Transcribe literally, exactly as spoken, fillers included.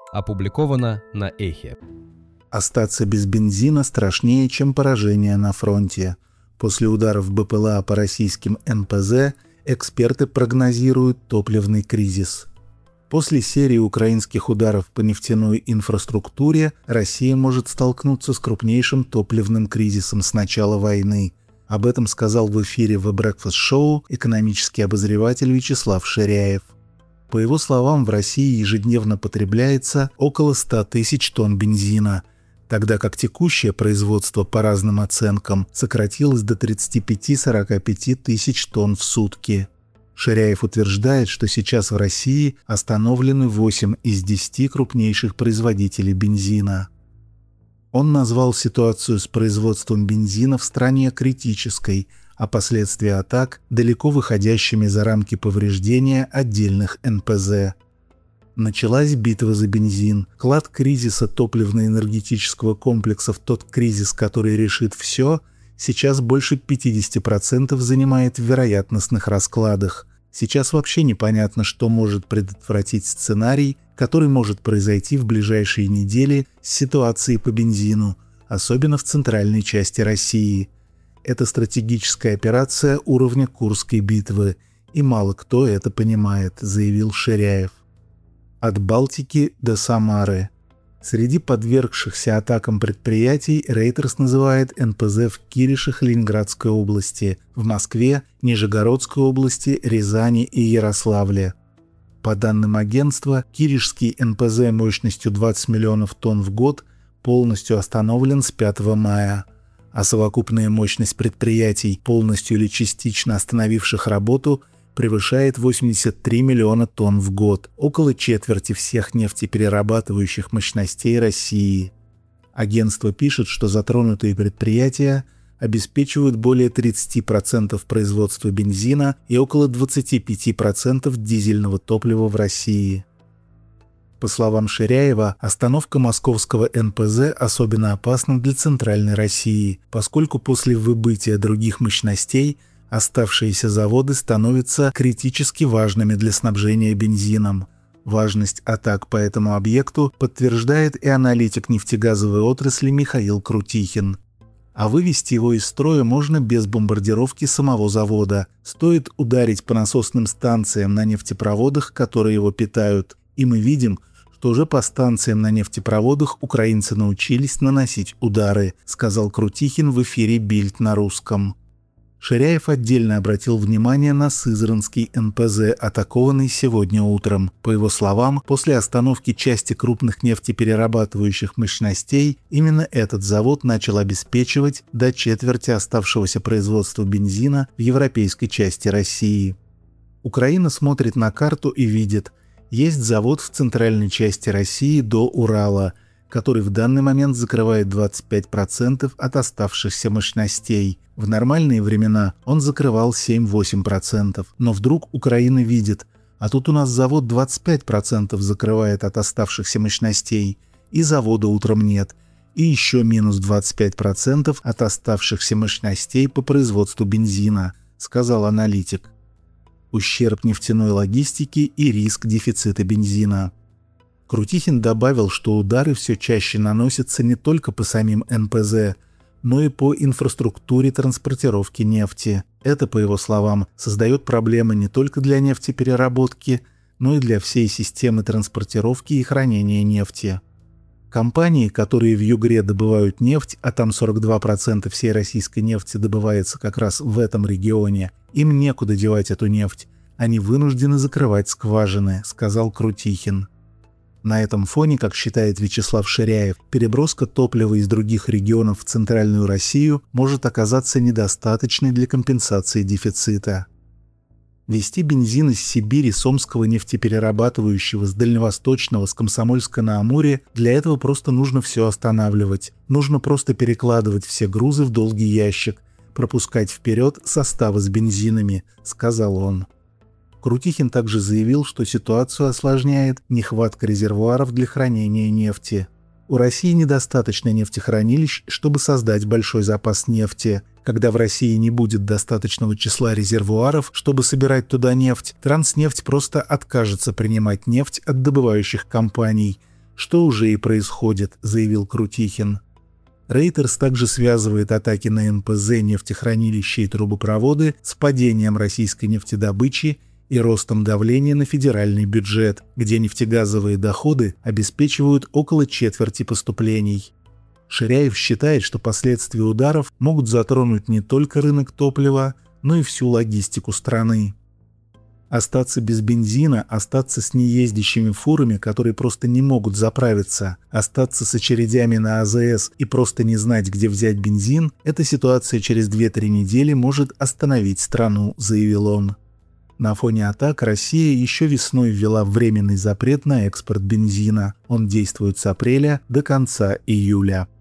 Опубликовано на Эхе. Остаться без бензина страшнее, чем поражение на фронте. После ударов БПЛА по российским эн пэ зэ эксперты прогнозируют топливный кризис. После серии украинских ударов по нефтяной инфраструктуре Россия может столкнуться с крупнейшим топливным кризисом с начала войны. Об этом сказал в эфире The Breakfast Show экономический обозреватель Вячеслав Ширяев. По его словам, в России ежедневно потребляется около ста тысяч тонн бензина, тогда как текущее производство по разным оценкам сократилось до тридцати пяти — сорока пяти тысяч тонн в сутки. Ширяев утверждает, что сейчас в России остановлены восемь из десяти крупнейших производителей бензина. Он назвал ситуацию с производством бензина в стране критической, а последствия атак далеко выходящими за рамки повреждения отдельных эн пэ зэ. Началась битва за бензин. Клад кризиса топливно-энергетического комплекса в тот кризис, который решит все, сейчас больше пятьдесят процентов занимает в вероятностных раскладах. Сейчас вообще непонятно, что может предотвратить сценарий, который может произойти в ближайшие недели с ситуацией по бензину, особенно в центральной части России. Это стратегическая операция уровня Курской битвы, и мало кто это понимает, заявил Ширяев. От Балтики до Самары. Среди подвергшихся атакам предприятий Reuters называет эн пэ зэ в Киришах Ленинградской области, в Москве, Нижегородской области, Рязани и Ярославле. По данным агентства, Киришский эн пэ зэ мощностью двадцать миллионов тонн в год полностью остановлен с пятого мая, а совокупная мощность предприятий, полностью или частично остановивших работу, превышает восемьдесят три миллиона тонн в год, около четверти всех нефтеперерабатывающих мощностей России. Агентство пишет, что затронутые предприятия обеспечивают более тридцати процентов производства бензина и около двадцати пяти процентов дизельного топлива в России. По словам Ширяева, остановка московского эн пэ зэ особенно опасна для центральной России, поскольку после выбытия других мощностей оставшиеся заводы становятся критически важными для снабжения бензином. Важность атак по этому объекту подтверждает и аналитик нефтегазовой отрасли Михаил Крутихин. А вывести его из строя можно без бомбардировки самого завода. Стоит ударить по насосным станциям на нефтепроводах, которые его питают. И мы видим, что уже по станциям на нефтепроводах украинцы научились наносить удары, сказал Крутихин в эфире «Бильд» на русском. Ширяев отдельно обратил внимание на Сызранский эн пэ зэ, атакованный сегодня утром. По его словам, после остановки части крупных нефтеперерабатывающих мощностей, именно этот завод начал обеспечивать до четверти оставшегося производства бензина в европейской части России. Украина смотрит на карту и видит, есть завод в центральной части России до Урала, который в данный момент закрывает двадцать пять процентов от оставшихся мощностей. В нормальные времена он закрывал семь-восемь процентов, но вдруг Украина видит, а тут у нас завод двадцать пять процентов закрывает от оставшихся мощностей, и завода утром нет, и еще минус двадцать пять процентов от оставшихся мощностей по производству бензина, сказал аналитик. Ущерб нефтяной логистики и риск дефицита бензина. Крутихин добавил, что удары все чаще наносятся не только по самим эн пэ зэ, но и по инфраструктуре транспортировки нефти. Это, по его словам, создает проблемы не только для нефтепереработки, но и для всей системы транспортировки и хранения нефти. Компании, которые в Югре добывают нефть, а там сорок два процента всей российской нефти добывается как раз в этом регионе, им некуда девать эту нефть, они вынуждены закрывать скважины, сказал Крутихин. На этом фоне, как считает Вячеслав Ширяев, переброска топлива из других регионов в центральную Россию может оказаться недостаточной для компенсации дефицита. Везти бензин из Сибири, с Омского нефтеперерабатывающего, с Дальневосточного, с Комсомольска-на-Амуре, для этого просто нужно все останавливать. Нужно просто перекладывать все грузы в долгий ящик, пропускать вперед составы с бензинами, сказал он. Крутихин также заявил, что ситуацию осложняет нехватка резервуаров для хранения нефти. У России недостаточно нефтехранилищ, чтобы создать большой запас нефти. Когда в России не будет достаточного числа резервуаров, чтобы собирать туда нефть, Транснефть просто откажется принимать нефть от добывающих компаний, что уже и происходит, заявил Крутихин. Рейтерс также связывает атаки на эн пэ зэ, нефтехранилища и трубопроводы с падением российской нефтедобычи и ростом давления на федеральный бюджет, где нефтегазовые доходы обеспечивают около четверти поступлений. Ширяев считает, что последствия ударов могут затронуть не только рынок топлива, но и всю логистику страны. Остаться без бензина, остаться с неездящими фурами, которые просто не могут заправиться, остаться с очередями на а зэ эс и просто не знать, где взять бензин, эта ситуация через две-три недели может остановить страну, заявил он. На фоне атак Россия еще весной ввела временный запрет на экспорт бензина. Он действует с апреля до конца июля.